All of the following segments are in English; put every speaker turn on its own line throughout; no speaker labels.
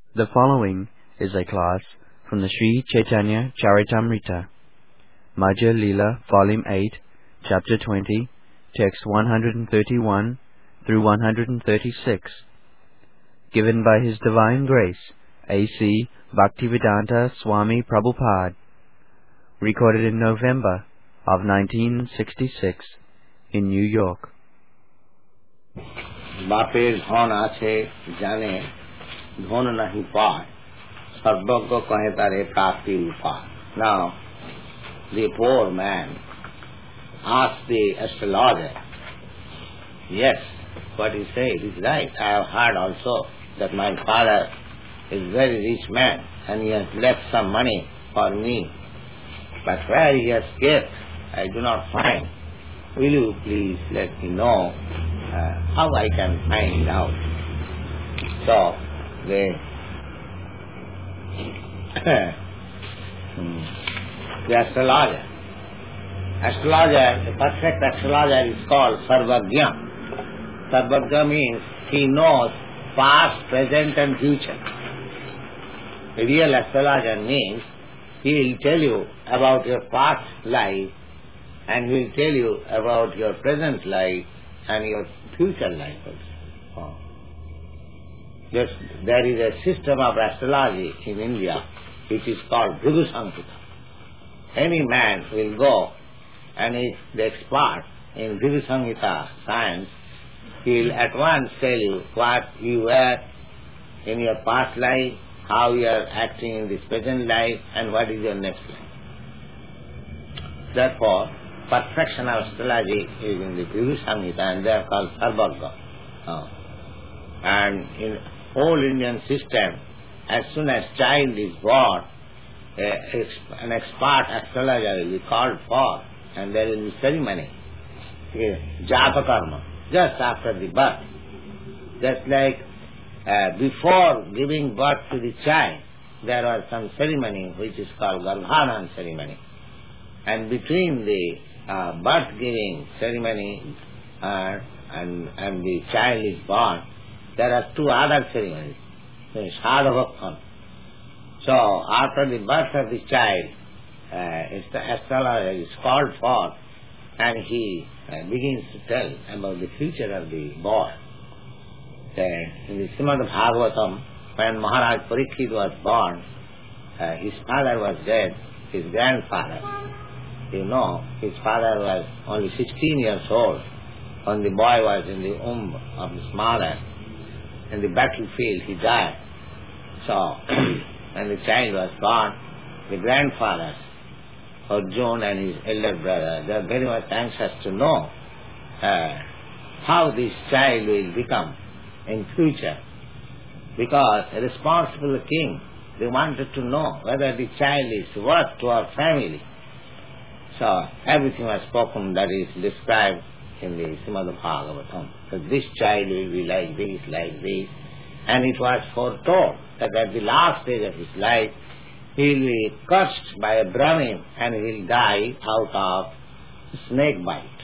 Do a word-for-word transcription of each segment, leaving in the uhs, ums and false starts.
The following is a class from the Sri Chaitanya Charitamrita, Madhya Leela, Volume eight, Chapter twenty, Text one hundred thirty-one through one hundred thirty-six, given by His Divine Grace, A C Bhaktivedanta Swami Prabhupada, recorded in November of nineteen sixty-six in New York.
বাপের ধন আছে জানে ধন নাহি পায় সর্বজ্ঞ কহে তারে প্রাপ্তির উপায়. Now the poor man asked the astrologer, yes, what he said is right. I have heard also that my father is a very rich man and he has left some money for me, but where he has kept I do not find. Will you please let me know uh, how I can find it out? So the the astrologer, astrologer, the perfect astrologer is called Sarvagya. Sarvagya means he knows past, present and future. The real astrologer means he will tell you about your past life and he will tell you about your present life and your future life also. Oh. Just, there is a system of astrology in India which is called Bhrigu Samhita. Any man will go and is the expert in Bhrigu Samhita science, he will at once tell you what you were in your past life, how you are acting in this present life and what is your next life. Therefore, perfection of astrology is in the Bhrigu Samhita and they are called Sarvagya. Oh. And in whole Indian system, as soon as child is born, a, an expert astrologer will be called for and there will be ceremony, Japa Karma, just after the birth. Just like uh, before giving birth to the child, there was some ceremony which is called Garbhadan ceremony. And between the uh, birth-giving ceremony uh, and, and the child is born, there are two other ceremonies, Sadhavakhan. So, after the birth of the child, uh, the astrologer is called for and he uh, begins to tell about the future of the boy. Uh, in the Srimad Bhagavatam, when Maharaj Parikshit was born, uh, his father was dead, his grandfather. You know, his father was only sixteen years old when the boy was in the womb of his mother. In the battlefield he died. So, when the child was born, the grandfathers, Arjuna and his elder brother, they are very much anxious to know uh, how this child will become in future. Because a responsible king, they wanted to know whether the child is worth to our family. So, everything was spoken that is described in the Srimad Bhagavatam. So this child will be like this, like this. And it was foretold that at the last stage of his life, he will be cursed by a Brahmin and he will die out of snake bite.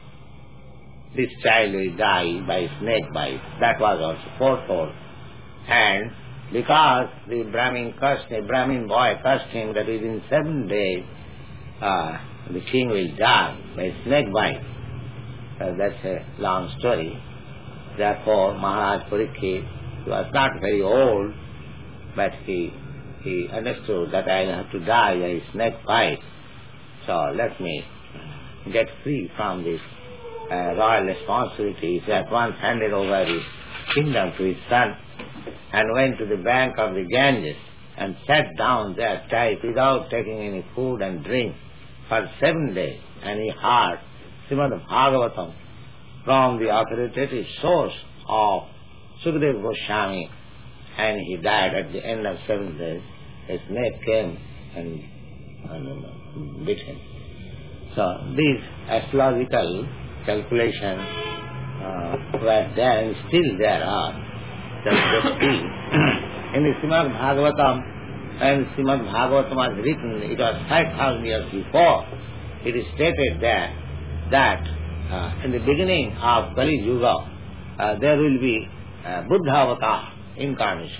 This child will die by snake bite. That was also foretold. And because the Brahmin cursed, the Brahmin boy cursed him that within seven days, uh, the king will die by snake bite. Uh, that's a long story. Therefore, Maharaj Parikshit, he was not very old, but he he understood that I have to die by snake bite. So let me get free from this uh, royal responsibility. He at once handed over his kingdom to his son and went to the bank of the Ganges and sat down there tight without taking any food and drink for seven days. And he heard Srimad Bhagavatam from the authoritative source of Sukadeva Goswami, and he died at the end of seven days. A snake came and, and bit him. So these astrological calculations uh, were there and still there are. Just see, in the Srimad Bhagavatam, when Srimad Bhagavatam was written, it was five thousand years before. It is stated there that uh, in the beginning of Kali Yuga, uh, there will be uh, Buddha avatar incarnation.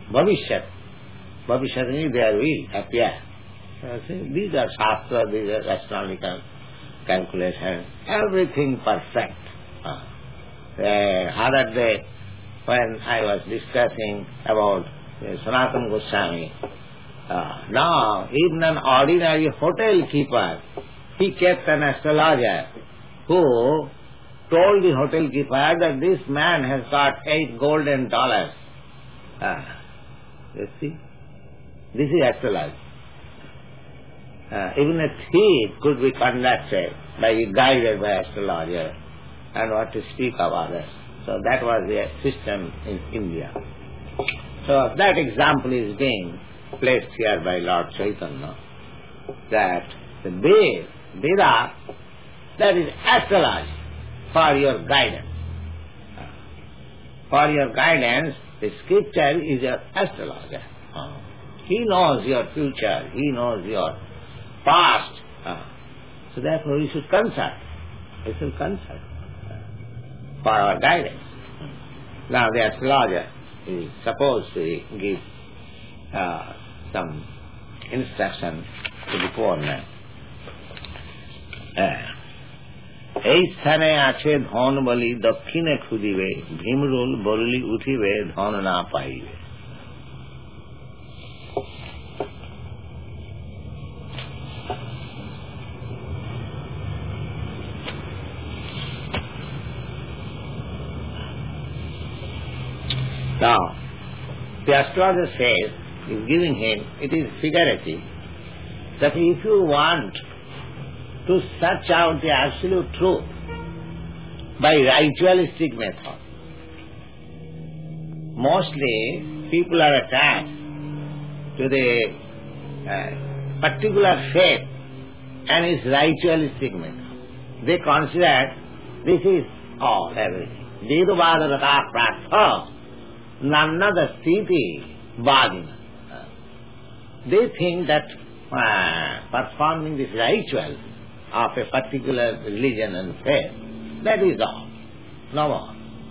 Bhavishyat. Bhavishyat means there will appear. So, see, these are shastra, these are astronomical calculations, everything perfect. Uh, the other day, when I was discussing about uh, Sanatana Goswami, uh, now even an ordinary hotel keeper, he kept an astrologer who told the hotel keeper that this man has got eight golden dollars. Uh, you see, this is astrology. Uh, even a thief could be conducted by, guided by astrologer, and what to speak of others. So that was the system in India. So that example is being placed here by Lord Chaitanya, that the Ved, Veda, that is astrology for your guidance. For your guidance, the scripture is your astrologer. He knows your future, he knows your past. So therefore we should consult. We should consult for our guidance. Now the astrologer is supposed to give uh, some instruction to the poor man. এই স্থানে আছে ধন বলি দক্ষিণে খুদিবে ভীমরুল বরুলি উঠিবে ধন না পাইবে. Now, the astrologer says, is giving him, it is figurative, that if you want to search out the absolute truth by ritualistic method, mostly people are attached to the uh, particular faith and its ritualistic method. They consider this is all, everything. Vedavadagata pratha Nannada sthiti bhagina. They think that uh, performing this ritual of a particular religion and faith, that is all, no more.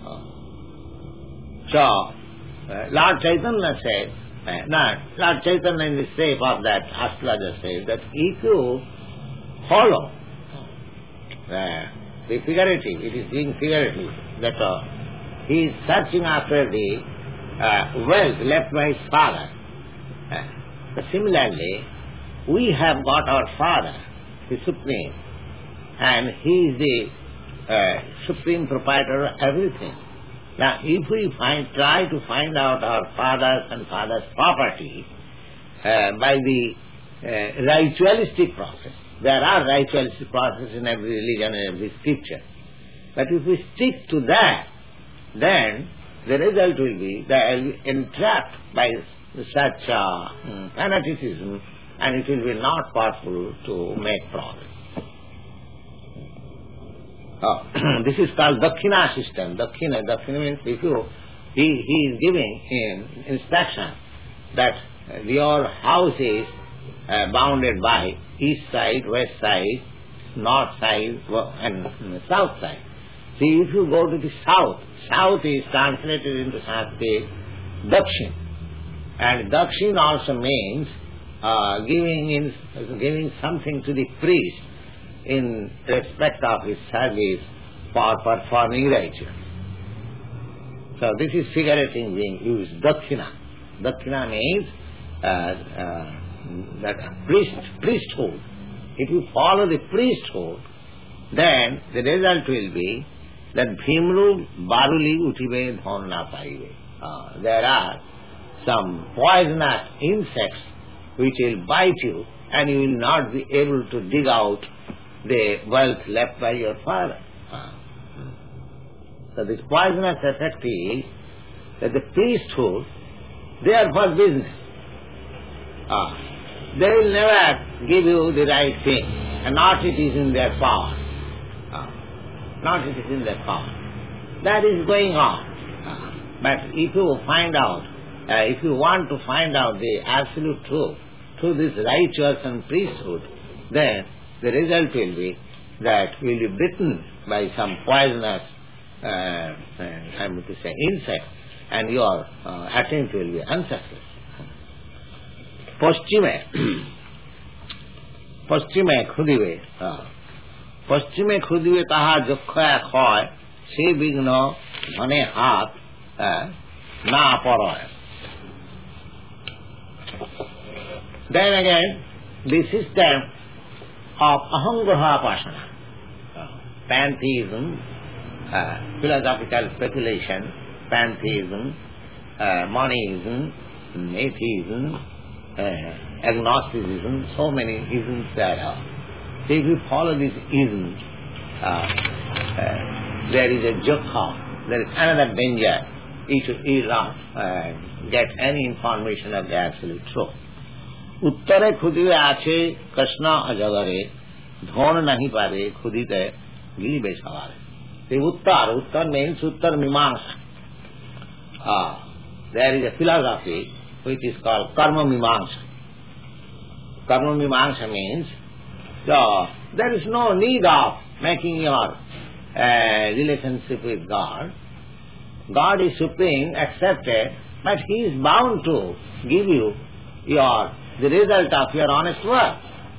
So, uh, Lord Chaitanya said, uh, not Lord Chaitanya in the shape of that astrologer says that if you follow uh, the figurative, it is being figurative, that uh, he is searching after the Uh, wealth left by his father. Uh, but similarly, we have got our Father, the Supreme, and He is the uh, Supreme Proprietor of everything. Now, if we find, try to find out our Father's and Father's property uh, by the uh, ritualistic process, there are ritualistic processes in every religion and every scripture. But if we stick to that, then the result will be that I will be entrapped by such uh, fanaticism, and it will be not possible to make progress. Oh, this is called Dakshina system. Dakshina, Dakshina means if you, he, he is giving in instruction that your house is uh, bounded by east side, west side, north side, and south side. See, if you go to the south, south is translated into Sanskrit Dakshin. And Dakshin also means uh, giving in, giving something to the priest in respect of his service for performing rituals. So this is figurative being used, Dakshina. Dakshina means uh, uh, that priest, priesthood. If you follow the priesthood, then the result will be that Bhimru Baruli Utibe Dhonna Paive. There are some poisonous insects which will bite you, and you will not be able to dig out the wealth left by your father. Uh, so this poisonous effect is that the priesthood, they are for business. Uh, they will never give you the right thing, and not it is in their power. Not it is in their power. That is going on. Uh, but if you find out, uh, if you want to find out the absolute truth through this rituals and priesthood, then the result will be that you will be bitten by some poisonous, uh, uh, I am to say, insect, and your uh, attempt will be unsuccessful. Paschime, paschime khudive, paschime khudive taha jokkha khoy, se bigno mane hat na paroy. Then again, the system of ahangraha pasana, pantheism, uh, philosophical speculation, pantheism, uh, monism, atheism, uh, agnosticism, so many isms there are. So if you follow these isms, uh, uh, there is a jokha, there is another danger. You should you not uh, get any information of the absolute truth. Uttare khudive ache Krishna ajagare, dhon nahi pare khudite gilibe savare. The uttar, uttar means uttar mimamsa. Ah, there is a philosophy which is called karma mimamsa. Karma mimamsa means so there is no need of making your uh, relationship with God. God is supreme, accepted, but He is bound to give you your the result of your honest work.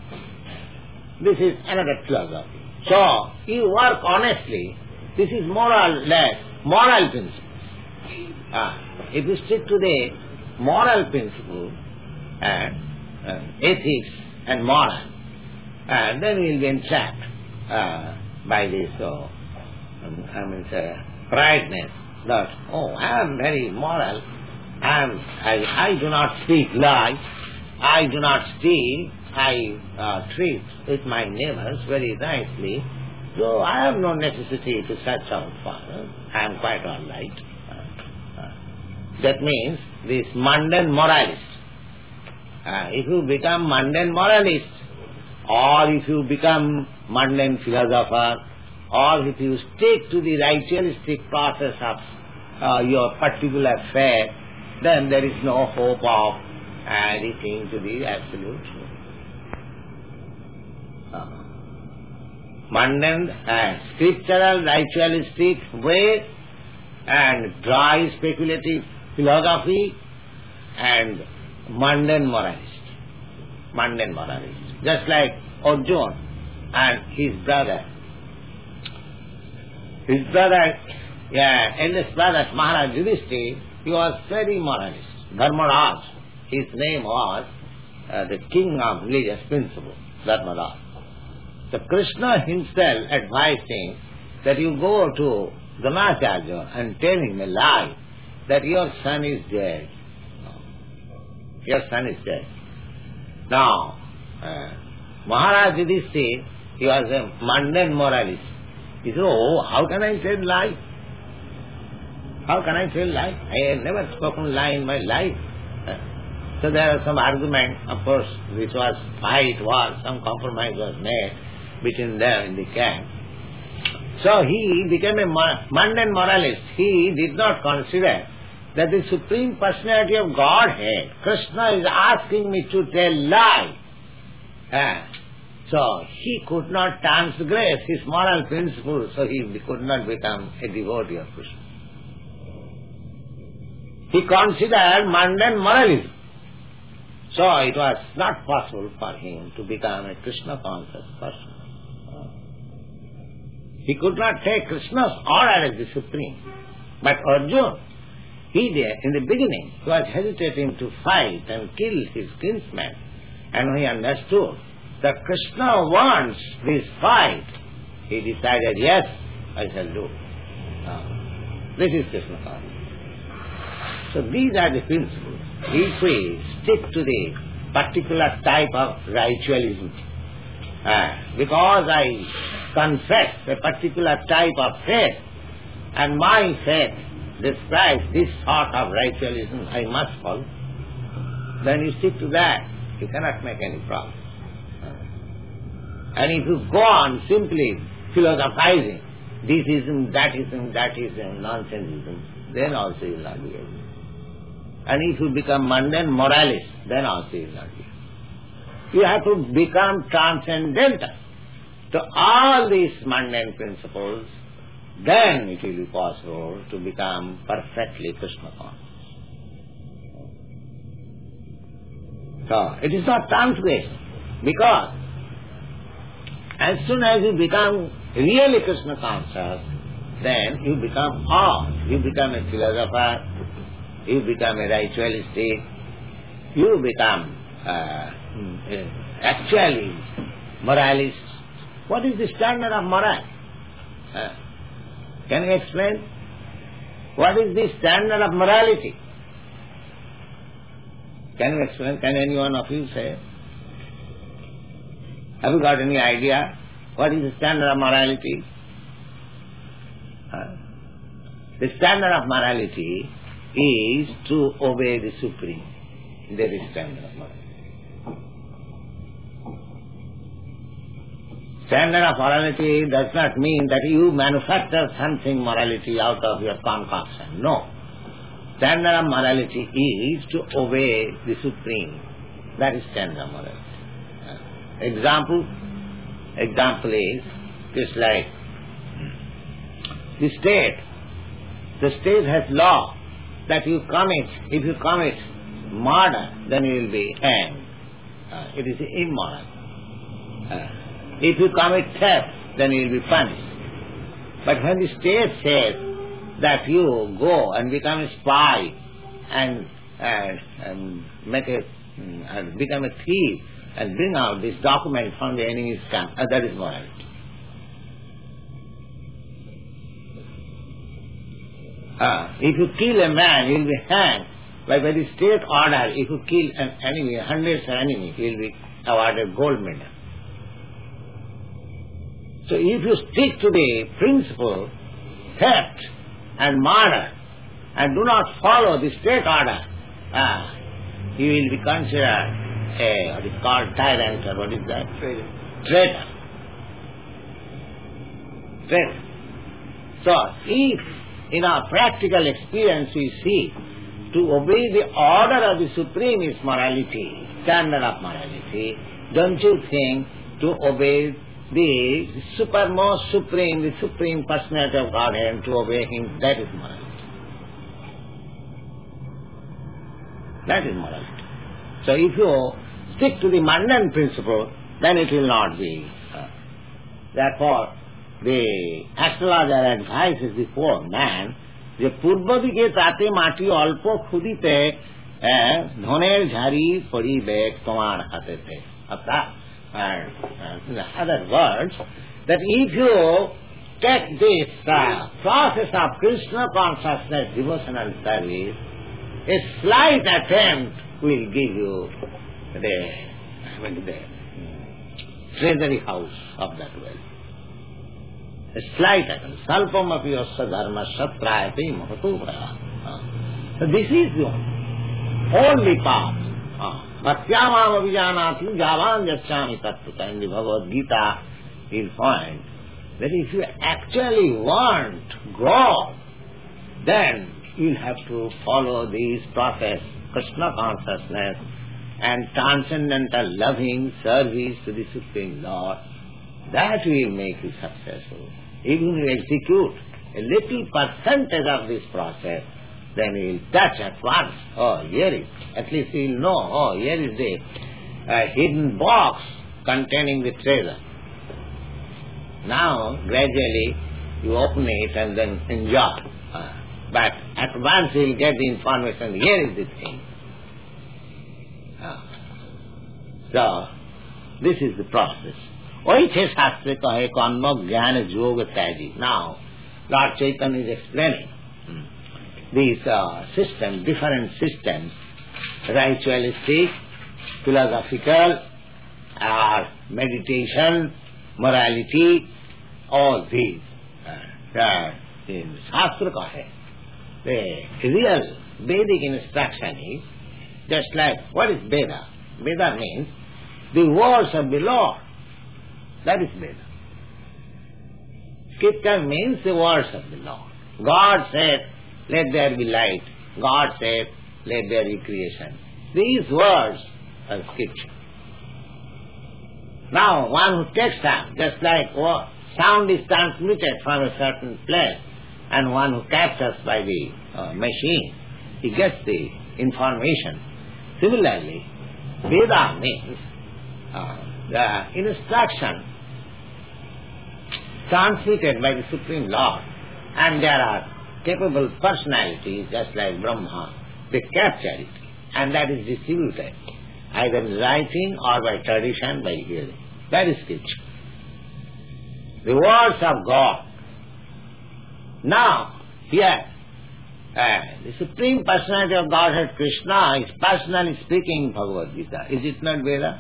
This is another philosophy. So you work honestly. This is more or less moral principle. Ah, if you stick to the moral principle and uh, ethics and moral, and then you will be entrapped uh, by this uh, um, I mean, uh, rightness that, oh, I am very moral, I, am, I, I do not speak lies, I do not steal, I uh, treat with my neighbors very nicely, so I have no necessity to search out for them. I am quite all right. Uh, uh, that means this mundane moralist. Uh, if you become mundane moralist, or if you become mundane philosopher, or if you stick to the ritualistic process of uh, your particular faith, then there is no hope of anything to the absolute truth. Uh, mundane, uh, scriptural, ritualistic way, and dry speculative philosophy, and mundane moralist. Mundane moralist. Just like Arjuna and his brother. His brother, yeah, eldest brother, Maharaj Yudhishthira, he was very moralist. Dharmaraj, his name was uh, the king of religious principle, Dharmaraj. So Krishna himself advised him that you go to Dronacharya and tell him a lie, that your son is dead. Your son is dead. Now, uh, Maharaj Yudhishthira, he was a mundane moralist. He said, oh, how can I tell lie? How can I tell lie? I have never spoken lie in my life. Uh, so there was some argument, of course, which was fight, war, some compromise was made between them in the camp. So he became a mundane moralist. He did not consider that the Supreme Personality of Godhead, Krishna, is asking me to tell lie. Uh, so he could not transgress his moral principles, so he could not become a devotee of Krishna. He considered mundane moralism. So it was not possible for him to become a Krishna conscious person. He could not take Krishna's order as the supreme. But Arjuna, he did, in the beginning, he was hesitating to fight and kill his kinsman. And when he understood that Krishna wants this fight, he decided, yes, I shall do. Uh, this is Krishna consciousness. So these are the principles. If we stick to the particular type of ritualism, uh, because I confess a particular type of faith, and my faith describes this sort of ritualism I must follow, then you stick to that, you cannot make any progress. And if you go on simply philosophizing, this ism, that ism, that ism, nonsenseism, then also you will not be able. And if you become mundane moralist, then also you will not be able. You have to become transcendental to all these mundane principles then it will be possible to become perfectly Krishna conscious. So, it is not transgression, because as soon as you become really Krishna conscious, then you become all. You become a philosopher, you become a ritualistic, you become uh, actually moralist. What is the standard of morality? Uh, can you explain? What is the standard of morality? Can you explain? Can any one of you say? Have you got any idea? What is the standard of morality? Uh, the standard of morality is to obey the Supreme. That is standard of morality. Standard of morality does not mean that you manufacture something morality out of your concoction. No. Standard of morality is to obey the Supreme. That is standard of morality. Example, example is just like the state. The state has law that you commit, if you commit murder, then you will be hanged. Uh, it is immoral. Uh, if you commit theft, then you will be punished. But when the state says that you go and become a spy and, uh, and make a, uh, become a thief and bring out this document from the enemy's camp, uh, that is morality. Uh, if you kill a man, he will be hanged. But by the state order, if you kill an enemy, hundreds of enemies, he will be awarded gold medal. So if you stick to the principle, theft and murder, and do not follow the state order, uh, you will be considered a, what is called tyrant, or what is that? Traitor. Traitor. Traitor. So if in our practical experience we see to obey the order of the Supreme is morality, standard of morality, don't you think to obey the supermost Supreme, the Supreme Personality of Godhead, to obey Him, that is morality. That is morality. So if you stick to the mundane principle, then it will not be. Uh, therefore, the astrologer advises the poor man যে পূর্ব দিকে তাতে মাটি অল্প খুদিতে ধনের ঝাড়ি পড়িবে তোমার হাতেতে. In other words, that if you take this uh, process of Krishna consciousness, devotional service, a slight attempt will give you the, the treasury house of that wealth. A slight attempt. Salpam api yasya dharma satrayate mahato praya. So this is the only path. Bhaktyamam abhijanati javan yachami tattva. In the Bhagavad Gita, you'll find that if you actually want God, then you'll have to follow this process, Krishna consciousness, and transcendental loving service to the Supreme Lord. That will make you successful. Even if you execute a little percentage of this process, then you will touch at once, oh, here is, at least you will know, oh, here is the uh, hidden box containing the treasure. Now, gradually, you open it and then enjoy. Uh, but at once you will get the information, here is the thing. Uh, so, this is the process. ওইছে শাস্ত্রে কহে কর্ম জ্ঞান যোগ ত্যাজি. Now, Lord Chaitanya is explaining these uh, systems, different systems, ritualistic, philosophical, or meditation, morality, all these. Uh, uh, in Shastra kahe, the real Vedic instruction is just like, what is Veda? Veda means the words of the Lord. That is Veda. Kirtan means the words of the Lord. God said, let there be light. God said, let there be creation. These words are scripture. Now, one who takes up, just like sound is transmitted from a certain place, and one who captures by the uh, machine, he gets the information. Similarly, Veda means uh, the instruction transmitted by the Supreme Lord, and there are capable personalities just like Brahma. They capture it, and that is distributed either in writing or by tradition, by hearing. That is scripture. The words of God. Now, here, uh, the Supreme Personality of Godhead Krishna is personally speaking Bhagavad Gita. Is it not Veda?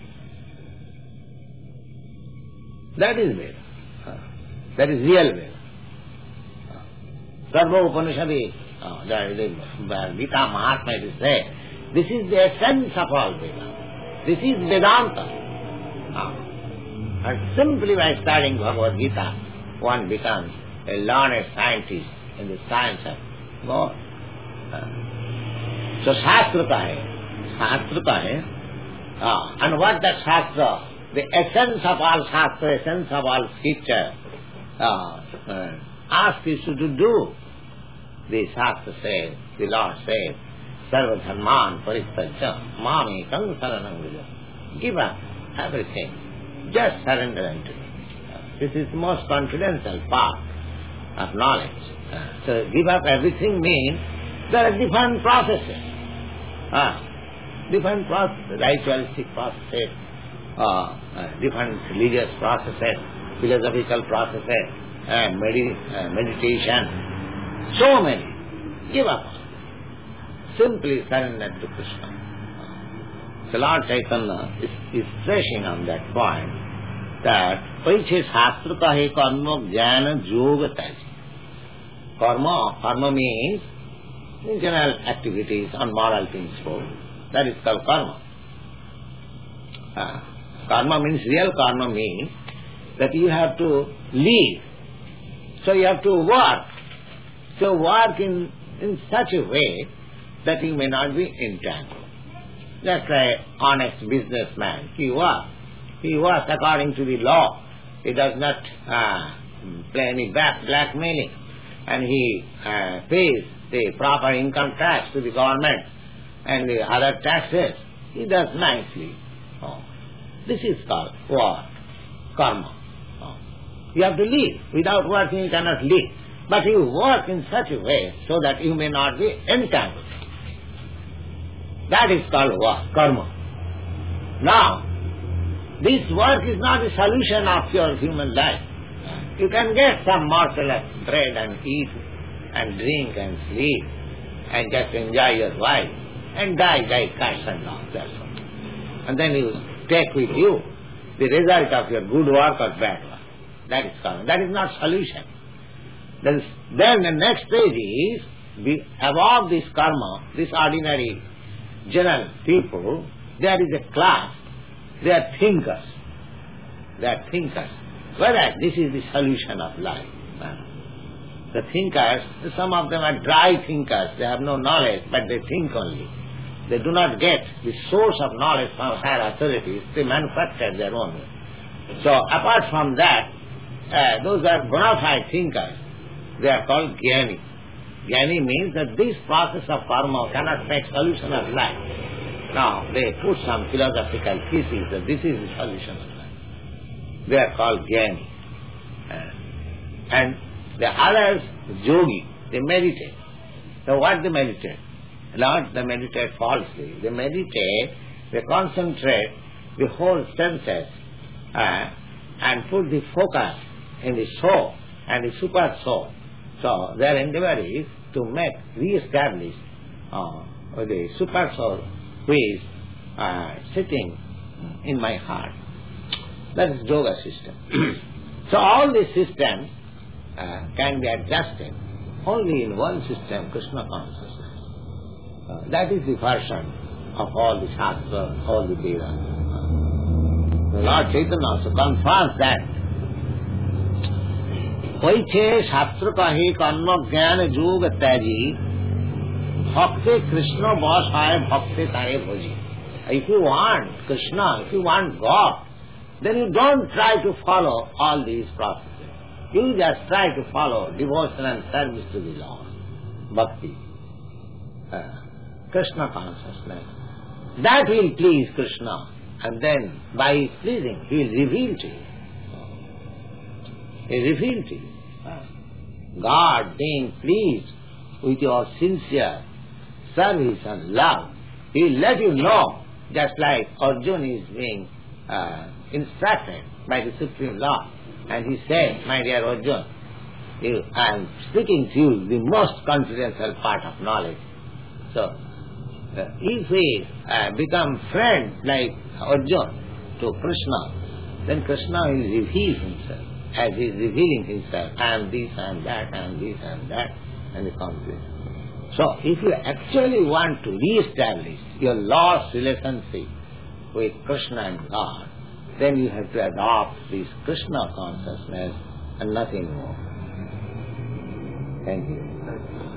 That is Veda. Uh, that is real Veda. Uh, Sarva Upanishadi, uh, the, the Gita Mahatma it is said, this is the essence of all Veda. This is Vedanta. Uh, and simply by studying Bhagavad Gita, one becomes a learned scientist in the science of God. Uh, so Shastra ka hai, Shastra ka hai, uh, and what that Shastra, the essence of all Shastra, essence of all scripture, uh, uh, asks you to do. The Shastra says, the Lord says, Sarva Dharman Paristajya Mami Kang Saranam Vrija. Give up everything. Just surrender unto me. Uh, this is the most confidential part of knowledge. Uh, so give up everything means there are different processes. Uh, different processes, ritualistic processes, uh, uh, different religious processes, philosophical processes, uh, medi- uh, meditation. So many. Give up. Simply surrender to Krishna. So Lord Chaitanya is, is stressing on that point that Paiche Shastra ka hai karma jnana yoga taji. Karma, karma means general activities on moral principles. That is called karma. Uh, karma means, real karma means that you have to live. So you have to work. So work in, in such a way that you may not be entangled. Just like honest businessman, he works. He works according to the law. He does not uh, play any back blackmailing, and he uh, pays the proper income tax to the government and the other taxes. He does nicely. Oh. This is called work, karma. Oh. You have to live. Without working, you cannot live. But you work in such a way so that you may not be entangled. That is called work, karma. Now, this work is not the solution of your human life. You can get some morsel of bread and eat and drink and sleep and just enjoy your life and die by cash and all, that's all. And then you take with you the result of your good work or bad work. That is karma. That is not solution. Then, then the next stage is, be, above this karma, this ordinary general people, there is a class, they are thinkers. They are thinkers. Whereas this is the solution of life. The thinkers, some of them are dry thinkers, they have no knowledge, but they think only. They do not get the source of knowledge from higher authorities, they manufacture their own. So apart from that, uh, those are bona fide thinkers. They are called Jnani. Jnani means that this process of karma cannot make solution of life. Now, they put some philosophical thesis that this is the solution of life. They are called Jnani. Uh, and the others, yogi, they meditate. So what they meditate? Not they meditate falsely. They meditate, they concentrate the whole senses uh, and put the focus in the soul and the super soul. So their endeavor is to make, re-establish uh, the super soul who is uh, sitting in my heart. That is yoga system. So all these systems uh, can be adjusted only in one system, Krishna consciousness. Uh, that is the version of all the Shastra, all the Veda. Uh, the Lord Chaitanya also confirms that Vaiche Shastra kahi karma jnana yoga taji bhakti Krishna vasaya bhakti taye bhaji. If you want Krishna, if you want God, then you don't try to follow all these processes. You just try to follow devotion and service to the Lord. Bhakti. Uh, Krishna consciousness. That will please Krishna. And then, by his pleasing, he will reveal to you. He will reveal to you. God being pleased with your sincere service and love, he will let you know, just like Arjuna is being uh, instructed by the Supreme Lord. And he said, my dear Arjuna, you, I am speaking to you the most confidential part of knowledge. So, uh, if we uh, become friends like Arjuna to Krishna, then Krishna will reveal himself. As he is revealing himself, I am this, I am that, I am this, I am that, and the complete. So, if you actually want to re-establish your lost relationship with Krishna and God, then you have to adopt this Krishna consciousness and nothing more. Thank you.